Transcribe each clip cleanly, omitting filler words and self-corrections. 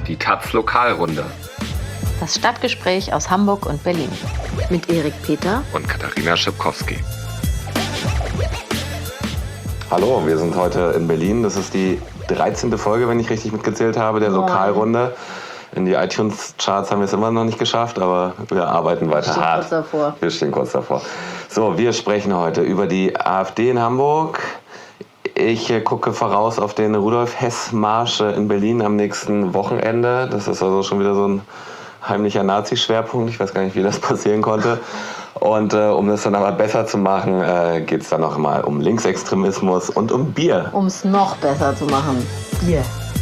Die taz Lokalrunde. Das Stadtgespräch aus Hamburg und Berlin. Mit Erik Peter und Katharina Schipkowski. Hallo, wir sind heute in Berlin. Das ist die 13. Folge, wenn ich richtig mitgezählt habe, der Lokalrunde. In die iTunes-Charts haben wir es immer noch nicht geschafft, aber wir arbeiten weiter hart. Wir stehen kurz davor. So, wir sprechen heute über die AfD in Hamburg. Ich gucke voraus auf den Rudolf-Hess-Marsch in Berlin am nächsten Wochenende. Das ist also schon wieder so ein heimlicher Nazi-Schwerpunkt. Ich weiß gar nicht, wie das passieren konnte. Und um das dann aber besser zu machen, geht es dann noch mal um Linksextremismus und um Bier. Um es noch besser zu machen, Bier.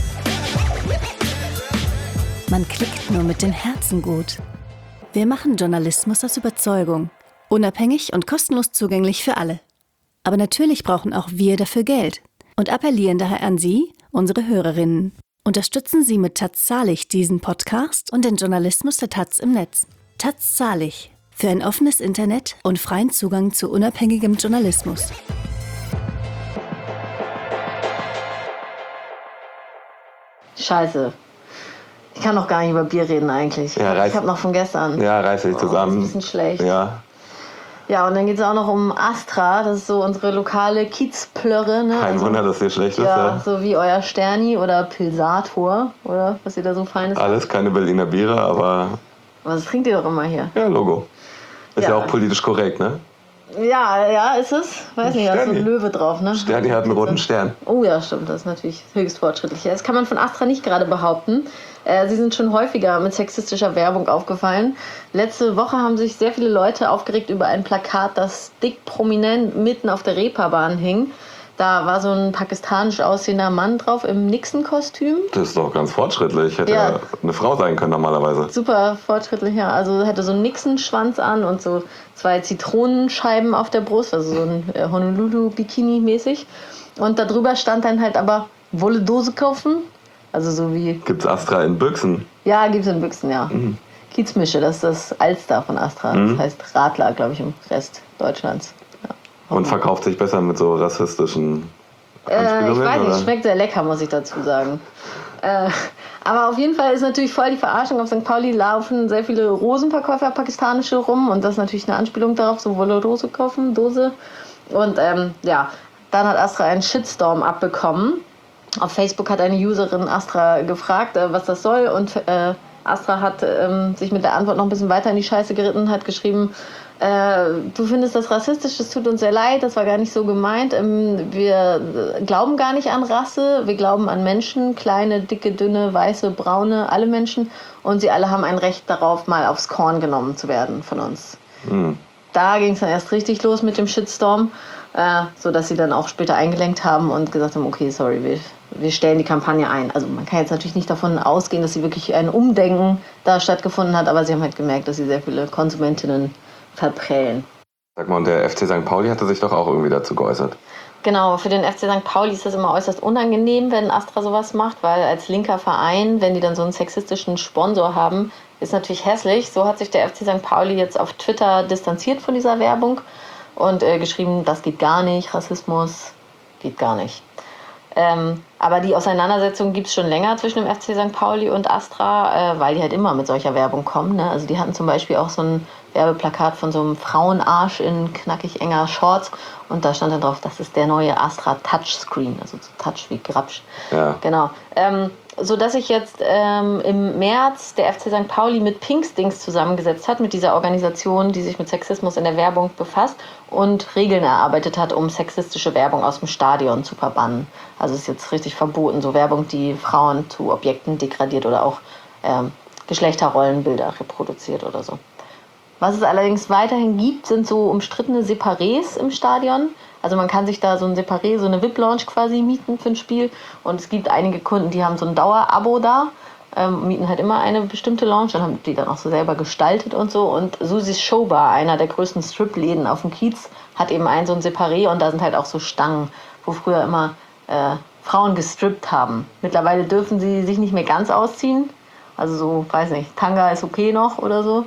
Man klickt nur mit dem Herzen gut. Wir machen Journalismus aus Überzeugung. Unabhängig und kostenlos zugänglich für alle. Aber natürlich brauchen auch wir dafür Geld und appellieren daher an Sie, unsere Hörerinnen. Unterstützen Sie mit taz Zahlig diesen Podcast und den Journalismus der taz im Netz. taz Zahlig. Für ein offenes Internet und freien Zugang zu unabhängigem Journalismus. Scheiße. Ich kann noch gar nicht über Bier reden eigentlich. Ja, ich habe noch von gestern. Ja, reiß dich zusammen. Das ist ein bisschen schlecht. Ja, und dann geht es auch noch um Astra. Das ist so unsere lokale Kiezplörre. Ne? Kein Wunder, dass dir schlecht ist. Ja, so wie euer Sterni oder Pilsator oder was ihr da so Feines habt. Alles keine Berliner Biere, aber... Was trinkt ihr doch immer hier? Ja, Logo. Ist ja auch politisch korrekt, ne? Ja, ist es? Weiß nicht, da ist so ein Löwe drauf, ne? Sterni hat einen roten Stern. Oh ja, stimmt, das ist natürlich höchst fortschrittlich. Das kann man von Astra nicht gerade behaupten. Sie sind schon häufiger mit sexistischer Werbung aufgefallen. Letzte Woche haben sich sehr viele Leute aufgeregt über ein Plakat, das dick prominent mitten auf der Reeperbahn hing. Da war so ein pakistanisch aussehender Mann drauf im Nixon-Kostüm. Das ist doch ganz fortschrittlich. Hätte ja eine Frau sein können normalerweise. Super fortschrittlich, ja. Also hätte so einen Nixon-Schwanz an und so 2 Zitronenscheiben auf der Brust, also so ein Honolulu-Bikini-mäßig. Und darüber stand dann halt aber, wolle Dose kaufen? Also so wie... Gibt's Astra in Büchsen? Ja, gibt's in Büchsen, ja. Mhm. Kiezmische, das ist das Alster von Astra. Das heißt Radler, glaube ich, im Rest Deutschlands. Und verkauft sich besser mit so rassistischen Anspielungen? Ich weiß nicht, schmeckt sehr lecker, muss ich dazu sagen. Aber auf jeden Fall ist natürlich voll die Verarschung. Auf St. Pauli laufen sehr viele Rosenverkäufer, pakistanische, rum. Und das ist natürlich eine Anspielung darauf, so wolle Dose kaufen, Dose. Und dann hat Astra einen Shitstorm abbekommen. Auf Facebook hat eine Userin Astra gefragt, was das soll. Und Astra hat sich mit der Antwort noch ein bisschen weiter in die Scheiße geritten und hat geschrieben, du findest das rassistisch, das tut uns sehr leid, das war gar nicht so gemeint. Wir glauben gar nicht an Rasse, wir glauben an Menschen, kleine, dicke, dünne, weiße, braune, alle Menschen. Und sie alle haben ein Recht darauf, mal aufs Korn genommen zu werden von uns. Da ging es dann erst richtig los mit dem Shitstorm, sodass sie dann auch später eingelenkt haben und gesagt haben, okay, sorry, wir stellen die Kampagne ein. Also man kann jetzt natürlich nicht davon ausgehen, dass sie wirklich ein Umdenken da stattgefunden hat, aber sie haben halt gemerkt, dass sie sehr viele Konsumentinnen verprellen. Sag mal, und der FC St. Pauli hatte sich doch auch irgendwie dazu geäußert. Genau, für den FC St. Pauli ist das immer äußerst unangenehm, wenn Astra sowas macht, weil als linker Verein, wenn die dann so einen sexistischen Sponsor haben, ist natürlich hässlich. So hat sich der FC St. Pauli jetzt auf Twitter distanziert von dieser Werbung und geschrieben, das geht gar nicht, Rassismus geht gar nicht. Aber die Auseinandersetzung gibt es schon länger zwischen dem FC St. Pauli und Astra, weil die halt immer mit solcher Werbung kommen. Ne? Also die hatten zum Beispiel auch so ein Werbeplakat von so einem Frauenarsch in knackig enger Shorts und da stand dann drauf, das ist der neue Astra Touchscreen, also so Touch wie Grapsch. Ja. Genau. So dass sich jetzt im März der FC St. Pauli mit Pinkstings zusammengesetzt hat, mit dieser Organisation, die sich mit Sexismus in der Werbung befasst und Regeln erarbeitet hat, um sexistische Werbung aus dem Stadion zu verbannen. Also ist jetzt richtig verboten, so Werbung, die Frauen zu Objekten degradiert oder auch Geschlechterrollenbilder reproduziert oder so. Was es allerdings weiterhin gibt, sind so umstrittene Separés im Stadion. Also man kann sich da so ein Separé, so eine VIP-Lounge quasi mieten für ein Spiel. Und es gibt einige Kunden, die haben so ein Dauerabo da, mieten halt immer eine bestimmte Lounge. Dann haben die dann auch so selber gestaltet und so. Und Susis Showbar, einer der größten Strip-Läden auf dem Kiez, hat eben so ein Separé. Und da sind halt auch so Stangen, wo früher immer Frauen gestrippt haben. Mittlerweile dürfen sie sich nicht mehr ganz ausziehen. Also so, weiß nicht, Tanga ist okay noch oder so.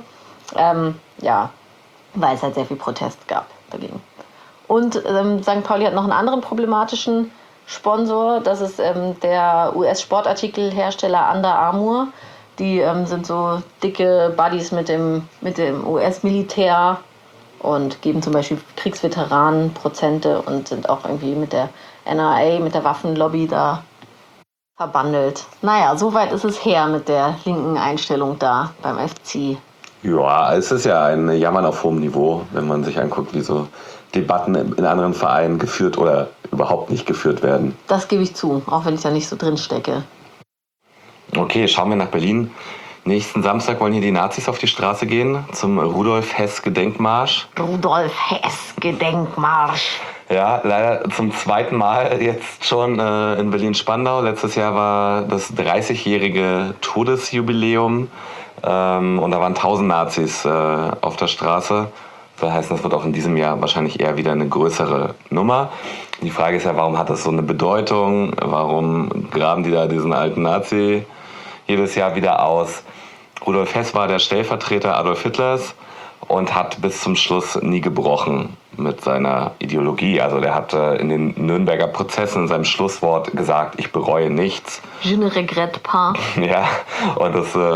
Weil es halt sehr viel Protest gab dagegen. Und St. Pauli hat noch einen anderen problematischen Sponsor. Das ist der US-Sportartikelhersteller Under Armour. Die sind so dicke Buddies mit dem US-Militär und geben zum Beispiel Kriegsveteranen Prozente und sind auch irgendwie mit der NRA, mit der Waffenlobby da verbandelt. Naja, soweit ist es her mit der linken Einstellung da beim FC. Ja, es ist ja ein Jammern auf hohem Niveau, wenn man sich anguckt, wie so Debatten in anderen Vereinen geführt oder überhaupt nicht geführt werden. Das gebe ich zu, auch wenn ich da nicht so drin stecke. Okay, schauen wir nach Berlin. Nächsten Samstag wollen hier die Nazis auf die Straße gehen zum Rudolf-Hess-Gedenkmarsch. Rudolf-Hess-Gedenkmarsch. Ja, leider zum zweiten Mal jetzt schon in Berlin-Spandau. Letztes Jahr war das 30-jährige Todesjubiläum und da waren 1000 Nazis auf der Straße. Das heißt, das wird auch in diesem Jahr wahrscheinlich eher wieder eine größere Nummer. Die Frage ist ja, warum hat das so eine Bedeutung? Warum graben die da diesen alten Nazi jedes Jahr wieder aus? Rudolf Hess war der Stellvertreter Adolf Hitlers und hat bis zum Schluss nie gebrochen mit seiner Ideologie. Also der hat in den Nürnberger Prozessen in seinem Schlusswort gesagt, ich bereue nichts. Je ne regrette pas. Ja, und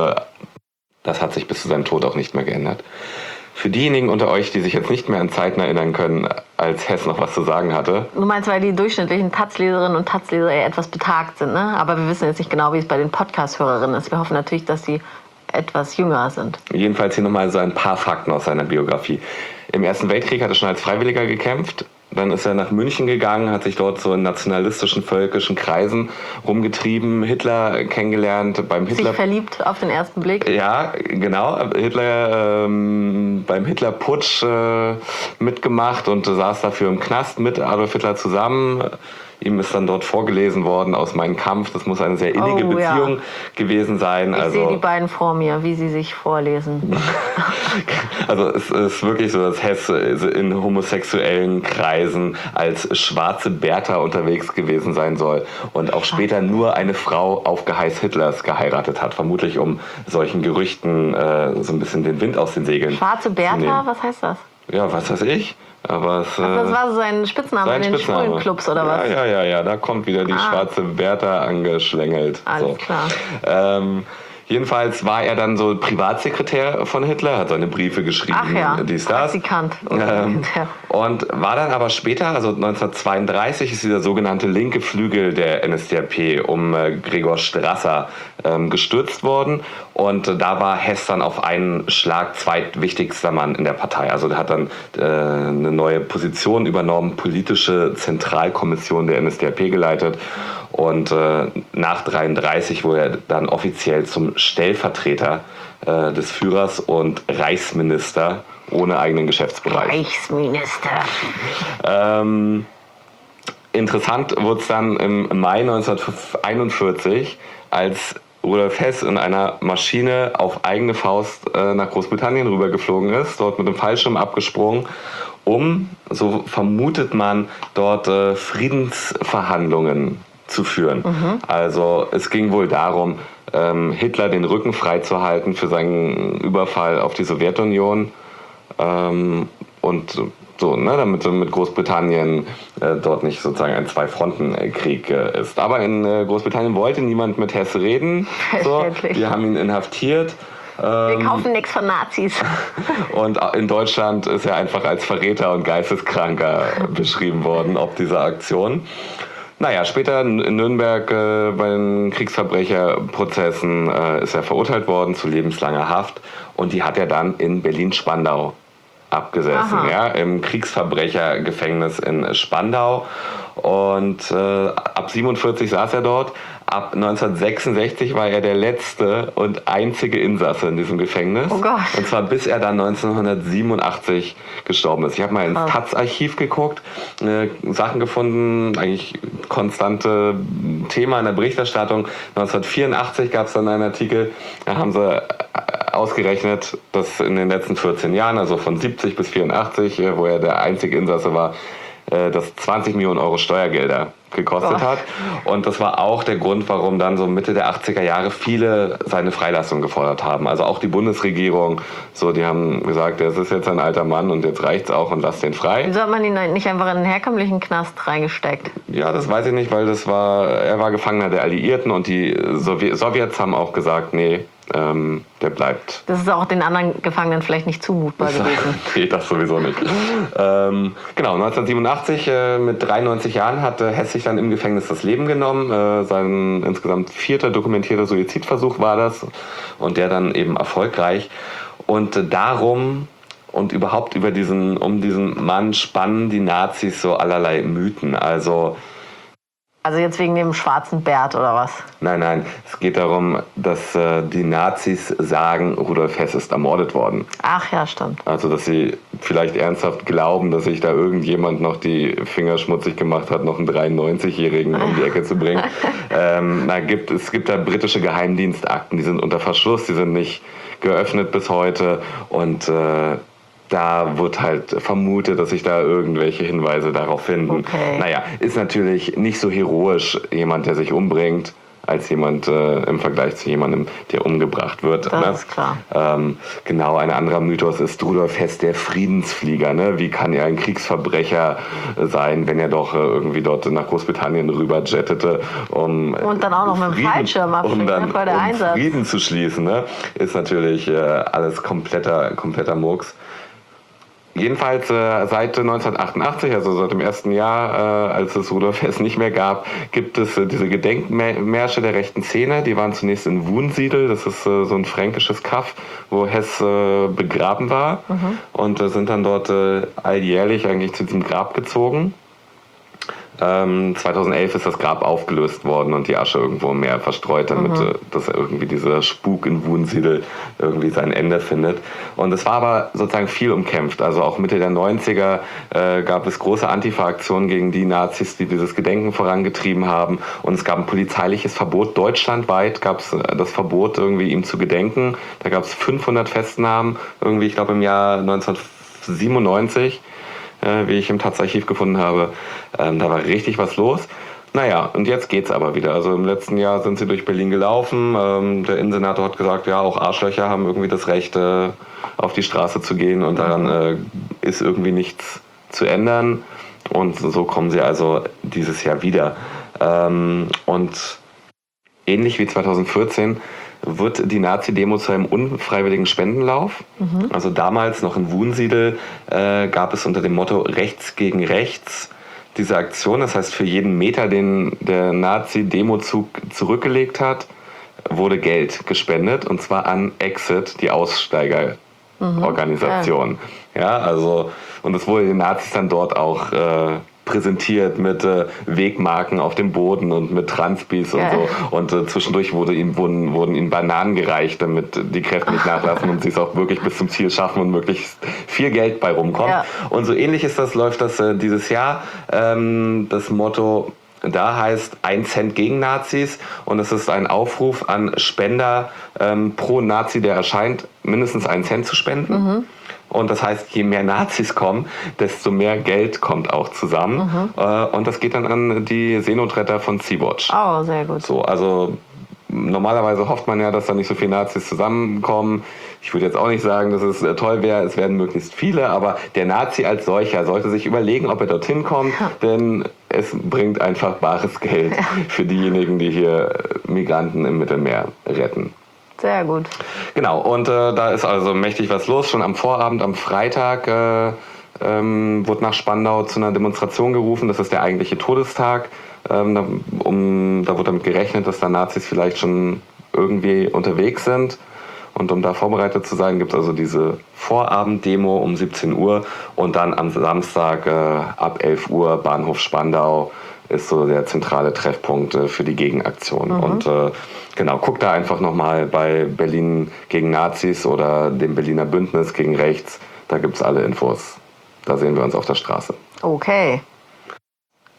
das hat sich bis zu seinem Tod auch nicht mehr geändert. Für diejenigen unter euch, die sich jetzt nicht mehr an Zeiten erinnern können, als Hess noch was zu sagen hatte. Du meinst, weil die durchschnittlichen Taz-Leserinnen und Taz-Leser eher etwas betagt sind, ne? Aber wir wissen jetzt nicht genau, wie es bei den Podcast-Hörerinnen ist. Wir hoffen natürlich, dass sie etwas jünger sind. Jedenfalls hier nochmal so ein paar Fakten aus seiner Biografie. Im Ersten Weltkrieg hat er schon als Freiwilliger gekämpft. Dann ist er nach München gegangen, hat sich dort so in nationalistischen, völkischen Kreisen rumgetrieben, Hitler kennengelernt. Sich verliebt auf den ersten Blick? Ja, genau. Hitler beim Hitlerputsch mitgemacht und saß dafür im Knast mit Adolf Hitler zusammen. Ihm ist dann dort vorgelesen worden aus Mein Kampf. Das muss eine sehr innige Beziehung gewesen sein. Ich sehe die beiden vor mir, wie sie sich vorlesen. Also es ist wirklich so, dass Hess in homosexuellen Kreisen als schwarze Bertha unterwegs gewesen sein soll und auch später nur eine Frau auf Geheiß Hitlers geheiratet hat. Vermutlich um solchen Gerüchten so ein bisschen den Wind aus den Segeln Schwarze Bertha, was heißt das? Ja, was weiß ich. Aber das war so sein Spitzname in den schwulen Clubs, oder was? Ja, da kommt wieder die schwarze Bertha angeschlängelt. Alles klar. Jedenfalls war er dann so Privatsekretär von Hitler, hat seine Briefe geschrieben, dies, das. Praktikant. Und war dann aber später, also 1932, ist dieser sogenannte linke Flügel der NSDAP um Gregor Strasser gestürzt worden. Und da war Hess dann auf einen Schlag zweitwichtigster Mann in der Partei. Also der hat dann eine neue Position übernommen, politische Zentralkommission der NSDAP geleitet. Und nach 1933 wurde er dann offiziell zum Stellvertreter des Führers und Reichsminister ohne eigenen Geschäftsbereich. Reichsminister. Interessant wurde es dann im Mai 1941, als Rudolf Hess in einer Maschine auf eigene Faust nach Großbritannien rübergeflogen ist, dort mit dem Fallschirm abgesprungen, um, so vermutet man, dort Friedensverhandlungen zu führen. Also es ging wohl darum, Hitler den Rücken freizuhalten für seinen Überfall auf die Sowjetunion und so, ne, damit mit Großbritannien dort nicht sozusagen ein Zwei-Fronten-Krieg ist. Aber in Großbritannien wollte niemand mit Hess reden. So, die haben ihn inhaftiert. Wir kaufen nichts von Nazis. Und in Deutschland ist er einfach als Verräter und Geisteskranker beschrieben worden, ob dieser Aktion. Naja, später in Nürnberg bei den Kriegsverbrecherprozessen ist er verurteilt worden zu lebenslanger Haft und die hat er dann in Berlin-Spandau abgesessen, ja, im Kriegsverbrechergefängnis in Spandau und ab 47 saß er dort. Ab 1966 war er der letzte und einzige Insasse in diesem Gefängnis. Oh Gott. Und zwar bis er dann 1987 gestorben ist. Ich habe mal ins Taz-Archiv geguckt, Sachen gefunden, eigentlich konstante Thema in der Berichterstattung. 1984 gab es dann einen Artikel, da haben sie ausgerechnet, dass in den letzten 14 Jahren, also von 70 bis 84, wo er der einzige Insasse war, das 20 Millionen Euro Steuergelder gekostet hat. Und das war auch der Grund, warum dann so Mitte der 80er Jahre viele seine Freilassung gefordert haben. Also auch die Bundesregierung, so die haben gesagt, das ist jetzt ein alter Mann und jetzt reicht's auch und lasst den frei. Wieso hat man ihn nicht einfach in einen herkömmlichen Knast reingesteckt? Ja, das weiß ich nicht, weil er war Gefangener der Alliierten und die Sowjets haben auch gesagt, nee, der bleibt. Das ist auch den anderen Gefangenen vielleicht nicht zumutbar gewesen. Nee, das sowieso nicht. Genau, 1987, mit 93 Jahren, hat Hess sich dann im Gefängnis das Leben genommen. Sein insgesamt 4. dokumentierter Suizidversuch war das und der dann eben erfolgreich. Und darum und überhaupt um diesen Mann spannen die Nazis so allerlei Mythen. Also jetzt wegen dem schwarzen Bärt oder was? Nein, es geht darum, dass die Nazis sagen, Rudolf Hess ist ermordet worden. Ach ja, stimmt. Also dass sie vielleicht ernsthaft glauben, dass sich da irgendjemand noch die Finger schmutzig gemacht hat, noch einen 93-Jährigen um die Ecke zu bringen. Es gibt da britische Geheimdienstakten, die sind unter Verschluss, die sind nicht geöffnet bis heute und da wird halt vermutet, dass sich da irgendwelche Hinweise darauf finden. Okay. Naja, ist natürlich nicht so heroisch, jemand, der sich umbringt, als jemand im Vergleich zu jemandem, der umgebracht wird. Das ist klar. Genau, ein anderer Mythos ist Rudolf Hess der Friedensflieger. Ne? Wie kann er ein Kriegsverbrecher sein, wenn er doch irgendwie dort nach Großbritannien rüber jettete, und dann auch noch mit dem Fallschirm abfliegen, bei der Einsatz. Frieden zu schließen. Ne? Ist natürlich alles kompletter Murks. Jedenfalls seit 1988, also seit dem ersten Jahr, als es Rudolf Hess nicht mehr gab, gibt es diese Gedenkmärsche der rechten Szene. Die waren zunächst in Wunsiedel, das ist so ein fränkisches Kaff, wo Hess begraben war. Und sind dann dort alljährlich eigentlich zu diesem Grab gezogen. 2011 ist das Grab aufgelöst worden und die Asche irgendwo im Meer verstreut, damit dass irgendwie dieser Spuk in Wunsiedel irgendwie sein Ende findet. Und es war aber sozusagen viel umkämpft. Also auch Mitte der 90er gab es große Antifa-Aktionen gegen die Nazis, die dieses Gedenken vorangetrieben haben. Und es gab ein polizeiliches Verbot. Deutschlandweit gab es das Verbot, irgendwie ihm zu gedenken. Da gab es 500 Festnahmen, irgendwie, ich glaube im Jahr 1997. Wie ich im Taz-Archiv gefunden habe. Da war richtig was los. Naja, und jetzt geht's aber wieder. Also im letzten Jahr sind sie durch Berlin gelaufen. Der Innensenator hat gesagt, ja, auch Arschlöcher haben irgendwie das Recht, auf die Straße zu gehen. Und daran ist irgendwie nichts zu ändern. Und so kommen sie also dieses Jahr wieder. Und ähnlich wie 2014 wird die Nazi-Demo zu einem unfreiwilligen Spendenlauf. Also damals noch in Wunsiedel gab es unter dem Motto Rechts gegen Rechts diese Aktion. Das heißt, für jeden Meter, den der Nazi-Demozug zurückgelegt hat, wurde Geld gespendet. Und zwar an Exit, die Aussteigerorganisation. Ja, also, und es wurde den Nazis dann dort auch präsentiert mit Wegmarken auf dem Boden und mit Transpis und so. Und zwischendurch wurden ihnen Bananen gereicht, damit die Kräfte nicht nachlassen und sie es auch wirklich bis zum Ziel schaffen und möglichst viel Geld bei rumkommt. Ja. Und so ähnlich läuft das dieses Jahr. Das Motto da heißt 1 Cent gegen Nazis und es ist ein Aufruf an Spender pro Nazi, der erscheint, mindestens 1 Cent zu spenden. Und das heißt, je mehr Nazis kommen, desto mehr Geld kommt auch zusammen. Und das geht dann an die Seenotretter von Sea-Watch. Oh, sehr gut. So, also normalerweise hofft man ja, dass da nicht so viele Nazis zusammenkommen. Ich würde jetzt auch nicht sagen, dass es toll wäre, es werden möglichst viele, aber der Nazi als solcher sollte sich überlegen, ob er dorthin kommt, denn es bringt einfach bares Geld für diejenigen, die hier Migranten im Mittelmeer retten. Sehr gut. Genau, und da ist also mächtig was los. Schon am Vorabend, am Freitag, wurde nach Spandau zu einer Demonstration gerufen. Das ist der eigentliche Todestag. Da wird damit gerechnet, dass da Nazis vielleicht schon irgendwie unterwegs sind. Und um da vorbereitet zu sein, gibt es also diese Vorabenddemo um 17 Uhr. Und dann am Samstag ab 11 Uhr Bahnhof Spandau ist so der zentrale Treffpunkt für die Gegenaktion. Und genau, guckt da einfach nochmal bei Berlin gegen Nazis oder dem Berliner Bündnis gegen Rechts. Da gibt es alle Infos. Da sehen wir uns auf der Straße. Okay.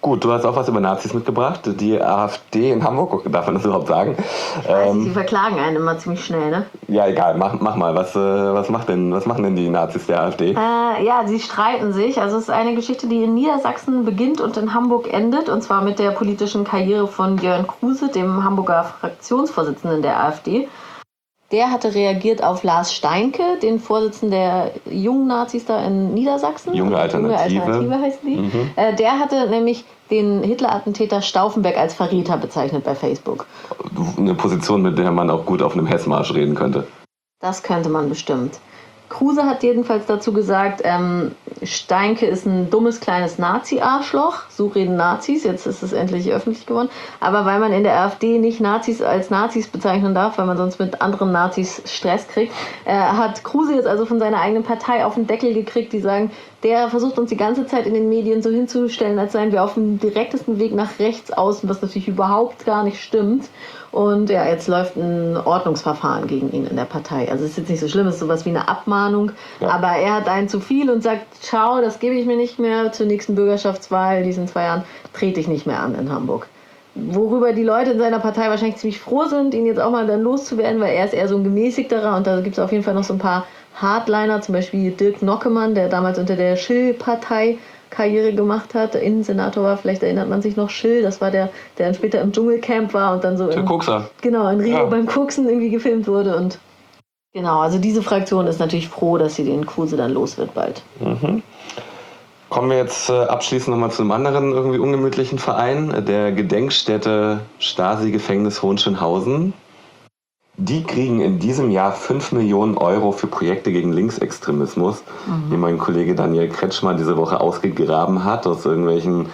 Gut, du hast auch was über Nazis mitgebracht. Die AfD in Hamburg, darf man das überhaupt sagen? Die verklagen einen immer ziemlich schnell, ne? Ja, egal, mach mal. Was machen denn die Nazis der AfD? Ja, sie streiten sich. Also es ist eine Geschichte, die in Niedersachsen beginnt und in Hamburg endet. Und zwar mit der politischen Karriere von Jörn Kruse, dem Hamburger Fraktionsvorsitzenden der AfD. Der hatte reagiert auf Lars Steinke, den Vorsitzenden der jungen Nazis da in Niedersachsen. Junge Alternative heißen die. Der hatte nämlich den Hitler-Attentäter Stauffenberg als Verräter bezeichnet bei Facebook. Eine Position, mit der man auch gut auf einem Hessmarsch reden könnte. Das könnte man bestimmt. Kruse hat jedenfalls dazu gesagt, Steinke ist ein dummes kleines Nazi-Arschloch. So reden Nazis, jetzt ist es endlich öffentlich geworden. Aber weil man in der AfD nicht Nazis als Nazis bezeichnen darf, weil man sonst mit anderen Nazis Stress kriegt, hat Kruse jetzt also von seiner eigenen Partei auf den Deckel gekriegt, die sagen, der versucht uns die ganze Zeit in den Medien so hinzustellen, als seien wir auf dem direktesten Weg nach rechts außen, was natürlich überhaupt gar nicht stimmt. Und ja, jetzt läuft ein Ordnungsverfahren gegen ihn in der Partei. Also es ist jetzt nicht so schlimm, es ist sowas wie eine Abmahnung. Ja. Aber er hat einen zu viel und sagt, ciao, das gebe ich mir nicht mehr. Zur nächsten Bürgerschaftswahl, diesen 2 Jahren, trete ich nicht mehr an in Hamburg. Worüber die Leute in seiner Partei wahrscheinlich ziemlich froh sind, ihn jetzt auch mal dann loszuwerden, weil er ist eher so ein gemäßigterer. Und da gibt es auf jeden Fall noch so ein paar Hardliner, zum Beispiel Dirk Nockemann, der damals unter der Schill-Partei Karriere gemacht hat, Innensenator war, vielleicht erinnert man sich noch, Schill, das war der dann später im Dschungelcamp war und dann so in Rio beim Koksen irgendwie gefilmt wurde. Und genau, also diese Fraktion ist natürlich froh, dass sie den Kruse dann los wird bald. Kommen wir jetzt abschließend nochmal zu einem anderen irgendwie ungemütlichen Verein, der Gedenkstätte Stasi-Gefängnis Hohenschönhausen. Die kriegen in diesem Jahr 5 Millionen Euro für Projekte gegen Linksextremismus, die mein Kollege Daniel Kretschmer diese Woche ausgegraben hat aus irgendwelchen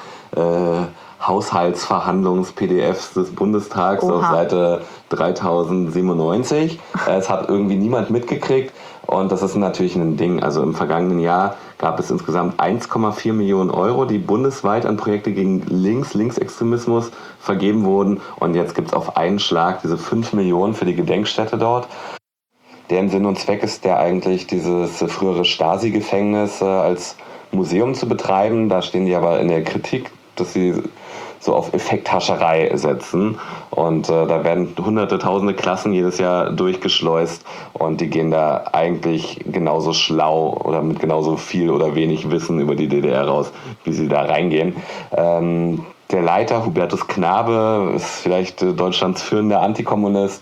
Haushaltsverhandlungs-PDFs des Bundestags auf Seite 3097. Es hat irgendwie niemand mitgekriegt und das ist natürlich ein Ding. Also im vergangenen Jahr gab es insgesamt 1,4 Millionen Euro, die bundesweit an Projekte gegen Linksextremismus vergeben wurden. Und jetzt gibt es auf einen Schlag diese 5 Millionen für die Gedenkstätte dort. Deren Sinn und Zweck ist der eigentlich, dieses frühere Stasi-Gefängnis als Museum zu betreiben. Da stehen die aber in der Kritik, dass sie so auf Effekthascherei setzen. Und da werden hunderte, tausende Klassen jedes Jahr durchgeschleust und die gehen da eigentlich genauso schlau oder mit genauso viel oder wenig Wissen über die DDR raus, wie sie da reingehen. Der Leiter, Hubertus Knabe, ist vielleicht Deutschlands führender Antikommunist.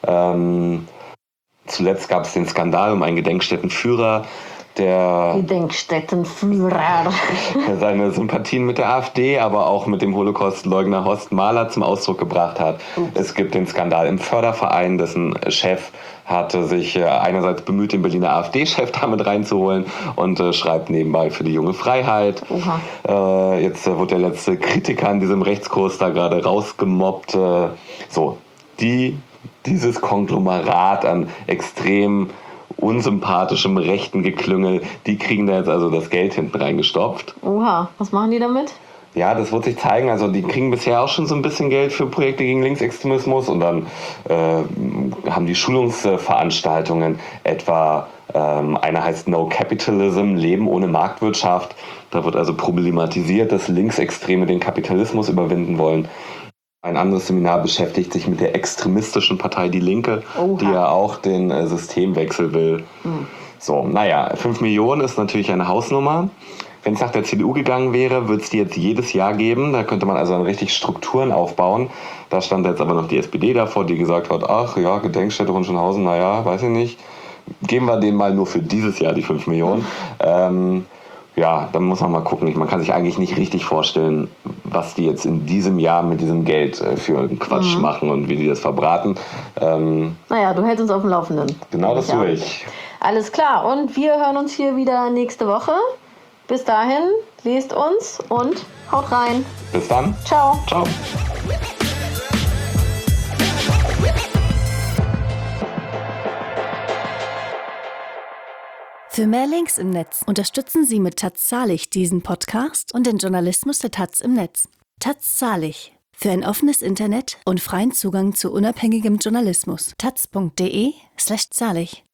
Zuletzt gab es den Skandal um einen Gedenkstättenführer, der seine Sympathien mit der AfD, aber auch mit dem Holocaust-Leugner Horst Mahler zum Ausdruck gebracht hat. Es gibt den Skandal im Förderverein, dessen Chef hatte sich einerseits bemüht, den Berliner AfD-Chef damit reinzuholen und schreibt nebenbei für die junge Freiheit. Jetzt wird der letzte Kritiker an diesem Rechtskurs da gerade rausgemobbt. Dieses Konglomerat an extrem unsympathischem rechten Geklüngel, die kriegen da jetzt also das Geld hinten reingestopft. Oha, was machen die damit? Ja, das wird sich zeigen. Also die kriegen bisher auch schon so ein bisschen Geld für Projekte gegen Linksextremismus und dann haben die Schulungsveranstaltungen, etwa eine heißt No Capitalism, Leben ohne Marktwirtschaft. Da wird also problematisiert, dass Linksextreme den Kapitalismus überwinden wollen. Ein anderes Seminar beschäftigt sich mit der extremistischen Partei Die Linke, die ja auch den Systemwechsel will. 5 Millionen ist natürlich eine Hausnummer. Wenn es nach der CDU gegangen wäre, würde es die jetzt jedes Jahr geben. Da könnte man also dann richtig Strukturen aufbauen. Da stand jetzt aber noch die SPD davor, die gesagt hat, ach ja, Gedenkstätte Hohenschönhausen, weiß ich nicht. Geben wir denen mal nur für dieses Jahr die 5 Millionen. Dann muss man mal gucken. Man kann sich eigentlich nicht richtig vorstellen, was die jetzt in diesem Jahr mit diesem Geld für einen Quatsch machen und wie die das verbraten. Du hältst uns auf dem Laufenden. Genau, das tue ich. Alles klar. Und wir hören uns hier wieder nächste Woche. Bis dahin, lest uns und haut rein. Bis dann. Ciao. Ciao. Für mehr Links im Netz unterstützen Sie mit Taz Zahlig diesen Podcast und den Journalismus der Taz im Netz. Taz Zahlig. Für ein offenes Internet und freien Zugang zu unabhängigem Journalismus. taz.de/zahlig